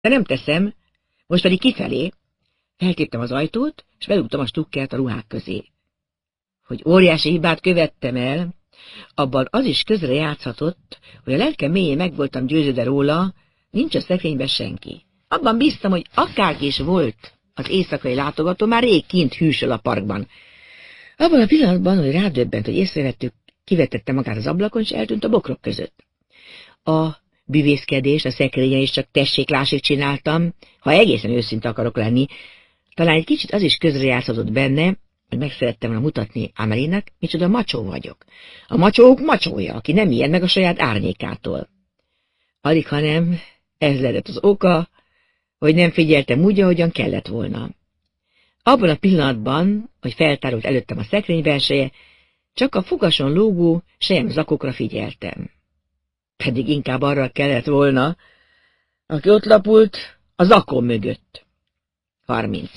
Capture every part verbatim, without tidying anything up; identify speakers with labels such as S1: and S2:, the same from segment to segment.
S1: De nem teszem, most pedig kifelé. Feltéptem az ajtót, és belugtam a stukkert a ruhák közé. Hogy óriási hibát követtem el, abban az is közre játszhatott, hogy a lelkem mélyén meg voltam győződve róla, nincs a szekrényben senki. Abban bíztam, hogy akárki is volt az éjszakai látogató, már rég kint hűsöl a parkban. Abban a pillanatban, hogy rádöbbent, hogy észrevettük, kivetette magát az ablakon, és eltűnt a bokrok között. A büvészkedés a szekrényen is csak tessék-lássék csináltam, ha egészen őszinte akarok lenni. Talán egy kicsit az is közrejátszhatott benne, hogy meg szerettem volna mutatni Amelie-nek, micsoda macsó vagyok. A macsók macsója, aki nem ijed meg a saját árnyékától. Alig, hanem ez lett az oka, hogy nem figyeltem úgy, ahogyan kellett volna. Abban a pillanatban, hogy feltárult előttem a szekrény belseje, csak a fogason lógó selyemzakokra figyeltem. Pedig inkább arra kellett volna, aki ott lapult a zakon mögött. harminc.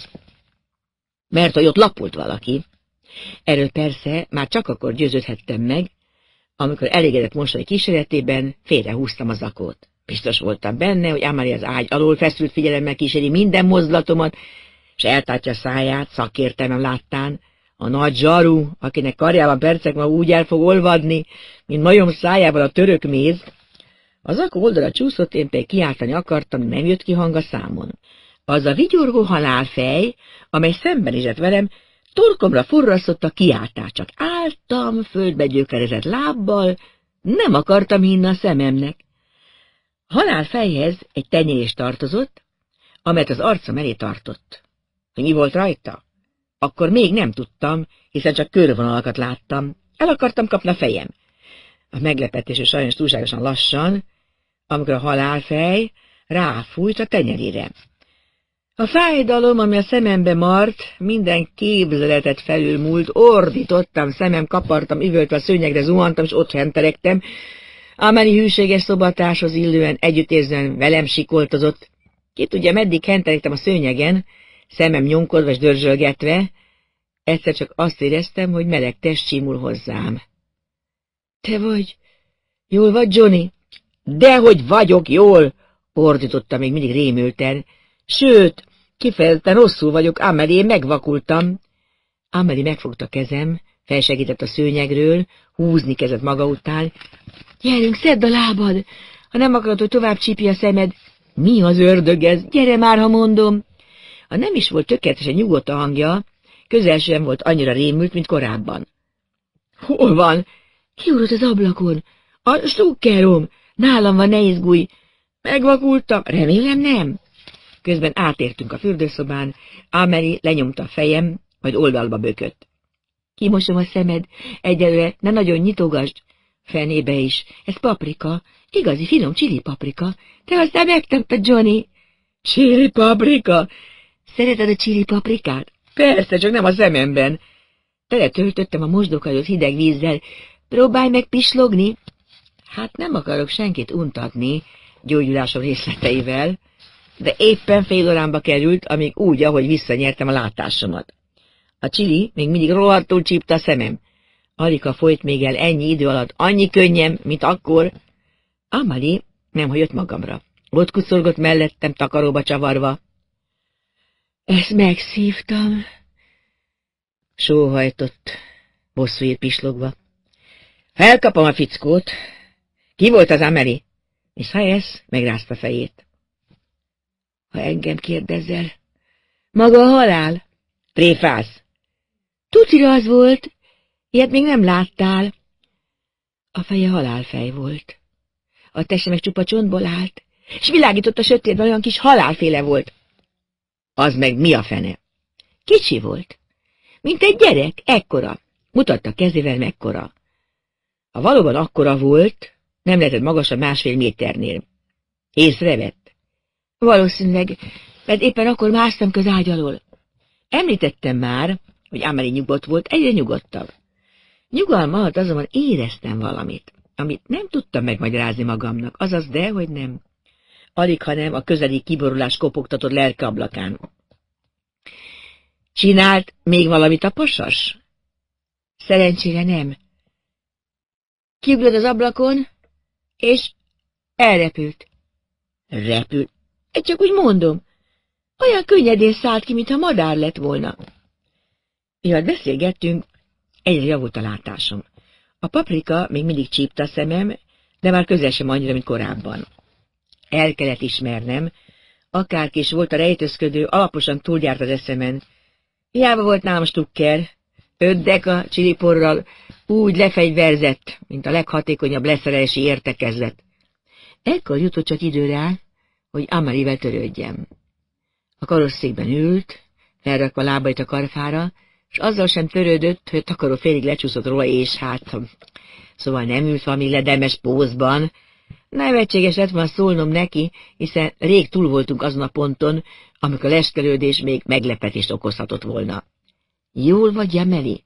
S1: Mert hogy ott lapult valaki. Erről persze már csak akkor győződhettem meg, amikor elégedett mosoly kíséretében félrehúztam a zakót. Biztos voltam benne, hogy Amelie az ágy alól feszült figyelemmel kíséri minden mozdulatomat, és eltátja a száját, szakértelmem láttán, a nagy zsaru, akinek karjában percek ma úgy el fog olvadni, mint majom szájában a török méz. Az zakó oldalra csúszott, én pedig kiáltani akartam, nem jött ki hang a számon. Az a vigyorgó halálfej, amely szembenézett velem, torkomra forrasztott a kiáltást, csak álltam földbe gyökerezett lábbal, nem akartam hinni a szememnek. A halálfejhez egy tenyérés tartozott, amelyet az arcom elé tartott. Hogy mi volt rajta? Akkor még nem tudtam, hiszen csak körvonalakat láttam. El akartam kapni a fejem. A meglepetés és sajnos túlságosan lassan, amikor a halálfej ráfújt a tenyerére. A fájdalom, ami a szemembe mart, minden képzeletet felülmúlt, ordítottam, szemem kapartam, üvöltve a szőnyegre zuhantam, és ott henteregtem. Amelie hűséges szobatárshoz illően együttérzően velem sikoltozott. Ki tudja, meddig henteregtem a szőnyegen, szemem nyomkodva és dörzsölgetve, egyszer csak azt éreztem, hogy meleg test csímul hozzám. Te vagy? Jól vagy, Johnny? Dehogy vagyok jól, ordította még mindig rémülten. Sőt, kifejezetten rosszul vagyok, Amelie, megvakultam. Amelie megfogta kezem, felsegített a szőnyegről, húzni kezdett maga után. Gyerünk, szedd a lábad, ha nem akarod, hogy tovább csípje a szemed. Mi az ördög ez? Gyere már, ha mondom. Ha nem is volt tökéletesen nyugodt a hangja, közel sem volt annyira rémült, mint korábban. Hol van? Kiugrott az ablakon. A stukkerom. Nálam van, ne izgulj. Megvakultam. Remélem nem. Közben átértünk a fürdőszobán, Amelie lenyomta a fejem, majd oldalba bökött. Kimosom a szemed, egyelőre ne nagyon nyitogasd. Fenébe is. Ez paprika. Igazi finom csili paprika. Te aztán megtaptad, Johnny. Csili paprika? Szereted a csili paprikát? Persze, csak nem a szememben. Teletöltöttem a mosdókagyot hideg vízzel. Próbálj meg pislogni. Hát nem akarok senkit untatni gyógyulásom részleteivel, de éppen fél órámba került, amíg úgy, ahogy visszanyertem a látásomat. A csili még mindig rohadtul csípte a szemem. Alig ha folyt még el ennyi idő alatt annyi könnyem, mint akkor. Amelie nem hagyott magamra. Ott kuszorgott mellettem, takaróba csavarva. Ezt megszívtam, sóhajtott, bosszúért pislogva. Felkapom a fickót. Ki volt az Amelie? És Hayes megrázta fejét. Ha engem kérdezel, maga a halál. Tréfász. Tucira az volt, ilyet még nem láttál. A feje halálfej volt. A teste meg csupa csontból állt, és világított a sötétben, olyan kis halálféle volt. Az meg mi a fene? Kicsi volt, mint egy gyerek, ekkora. Mutatta kezével mekkora. Ha valóban akkora volt, nem lehetett magasabb másfél méternél. Észrevett. Valószínűleg, mert éppen akkor másztam köz ágy alól. Említettem már, hogy Amelie nyugodt volt, egyre nyugodtabb. Nyugalma alatt azonban éreztem valamit, amit nem tudtam megmagyarázni magamnak, azaz de, hogy nem. Alig, hanem a közeli kiborulás kopogtatott lelke ablakán. Csinált még valamit a pasas? Szerencsére nem. Kiugrott az ablakon, és elrepült. Repült? Csak úgy mondom, olyan könnyedén szállt ki, mintha madár lett volna. Miatt beszélgettünk, egyre javult a látásom. A paprika még mindig csípte a szemem, de már közel sem annyira, mint korábban. El kellett ismernem, akárki is volt a rejtőzködő, alaposan túlgyárt az eszemen. Hiába volt nálam stukker, öt deka csiliporral úgy lefegyverzett, mint a leghatékonyabb leszerelési értekezlet. Ekkor jutott csak idő rá, hogy Amélie-vel törődjem. A karosszékben ült, felrakva lábait a karfára, és azzal sem törődött, hogy a takaró félig lecsúszott róla, és hát... Szóval nem ült valami ledemes pózban. Nevetséges lett volna szólnom neki, hiszen rég túl voltunk azon a ponton, amikor a leskelődés még meglepetést okozhatott volna. Jól vagy, Amélie?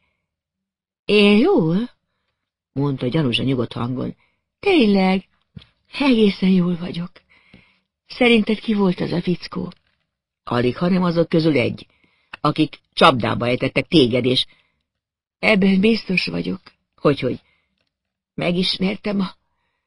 S1: Én jól? Mondta gyanúsan nyugodt hangon. Tényleg, egészen jól vagyok. Szerinted ki volt az a fickó? Alig, hanem azok közül egy, akik csapdába ejtettek téged, és... Ebben biztos vagyok. Hogyhogy? Megismertem a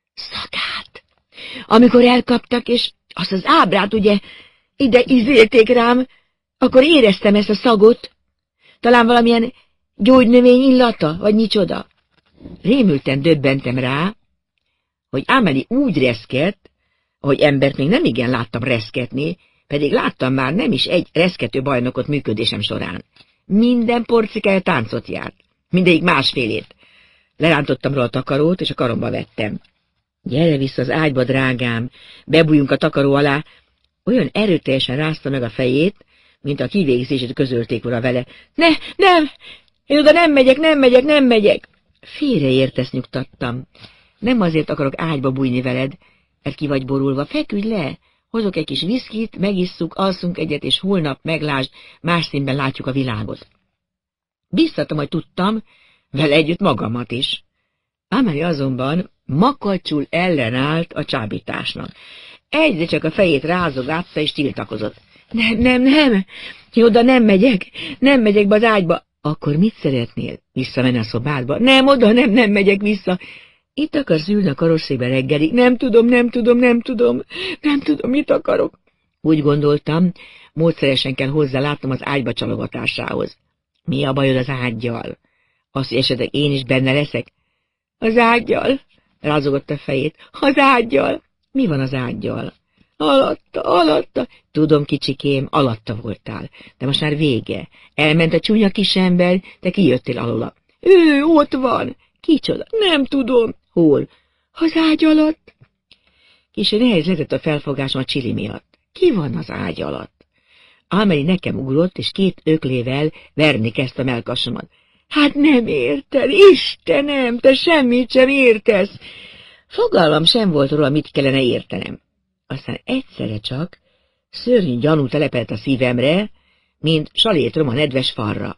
S1: szagát. Amikor elkaptak, és azt az ábrát ugye ide izélték rám, akkor éreztem ezt a szagot. Talán valamilyen gyógynövény illata, vagy micsoda. Rémülten döbbentem rá, hogy Amélie úgy reszkett, ahogy embert még nem igen láttam reszketni, pedig láttam már nem is egy reszkető bajnokot működésem során. Minden porcikája táncot járt, mindegyik másfélét. Lerántottam róla a takarót, és a karomba vettem. Gyere vissza az ágyba, drágám, bebújjunk a takaró alá. Olyan erőteljesen rázta meg a fejét, mint a kivégzését közölték volna vele. Ne, nem! Én oda nem megyek, nem megyek, nem megyek! Félreértesz, nyugtattam. Nem azért akarok ágyba bújni veled, mert ki vagy borulva. Feküdj le! Hozok egy kis viszkit, megisszuk, alszunk egyet, és holnap meglásd, más színben látjuk a világot. Biztatom, hogy tudtam, vele együtt magamat is. Amélie azonban makacsul ellenállt a csábításnak. Egyre csak a fejét rázogatta és tiltakozott. Nem, nem, nem, én oda nem megyek, nem megyek be az ágyba. Akkor mit szeretnél? Visszamenni a szobádba? Nem, oda nem, nem megyek vissza. Itt akarsz ülni a karosszékbe reggelig? Nem tudom, nem tudom, nem tudom, nem tudom, mit akarok. Úgy gondoltam, módszeresen kell hozzá látnom az ágyba csalogatásához. Mi a bajod az ággyal? Az, hogy esetleg én is benne leszek? Az ággyal, rázogott a fejét. Az ággyal. Mi van az ággyal? Alatta, alatta. Tudom, kicsikém, alatta voltál. De most már vége. Elment a csúnya kisember, te kijöttél alóla. Ő ott van. Kicsoda? Nem tudom. Hol? Az ágy alatt. Kicsi nehéz lett a felfogásom a csili miatt. Ki van az ágy alatt? Amélie nekem ugrott, és két öklével verni kezdte a mellkasomat. Hát nem érted, Istenem, te semmit sem értesz. Fogalmam sem volt róla, mit kellene értenem. Aztán egyszerre csak szörnyű gyanú telepelt a szívemre, mint salétrom a nedves falra.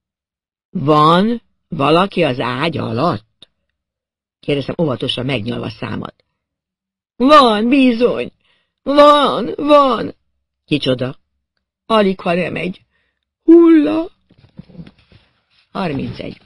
S1: Van valaki az ágy alatt? Kérdeztem óvatosan megnyalva számat. Van, bizony, van, van. Kicsoda? Alig, ha nem egy hulla. harmincegy.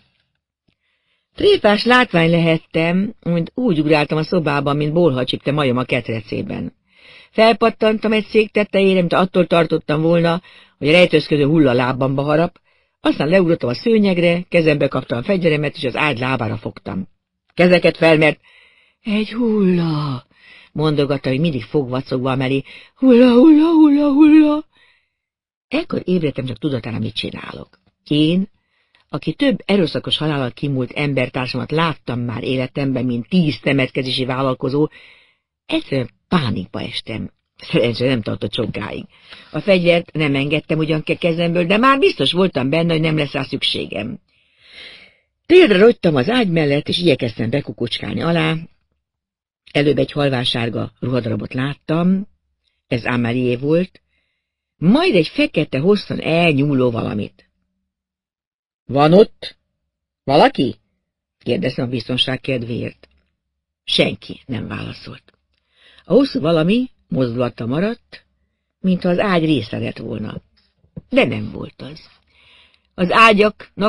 S1: Tréfás látvány lehettem, mint úgy ugráltam a szobában, mint bolha csipte majom a ketrecében. Felpattantam egy szék tetejére, mint attól tartottam volna, hogy a rejtőzködő hulla lábamba harap, aztán leugrottam a szőnyegre, kezembe kaptam a fegyveremet, és az ágy lábára fogtam. Kezeket fel, mert egy hulla, mondogatta, hogy mindig fogvacogva Amélie. Hulla, hulla, hulla, hulla. Ekkor ébredtem csak tudatára, mit csinálok. Én, aki több erőszakos halállal kimúlt embertársamat láttam már életemben, mint tíz temetkezési vállalkozó, egyszerűen pánikba estem. Szerencsére nem tartott sokáig. A fegyvert nem engedtem ugyan ke kezemből, de már biztos voltam benne, hogy nem lesz rá szükségem. Térdre rogytam az ágy mellett, és igyekeztem bekukucskálni alá. Előbb egy halvársárga ruhadarabot láttam, ez Amélie volt, majd egy fekete hosszan elnyúló valamit. Van ott valaki? Kérdeztem a biztonság kedvéért. Senki nem válaszolt. A hosszú valami mozdulatta maradt, mintha az ágy része lett volna. De nem volt az. Az ágyaknak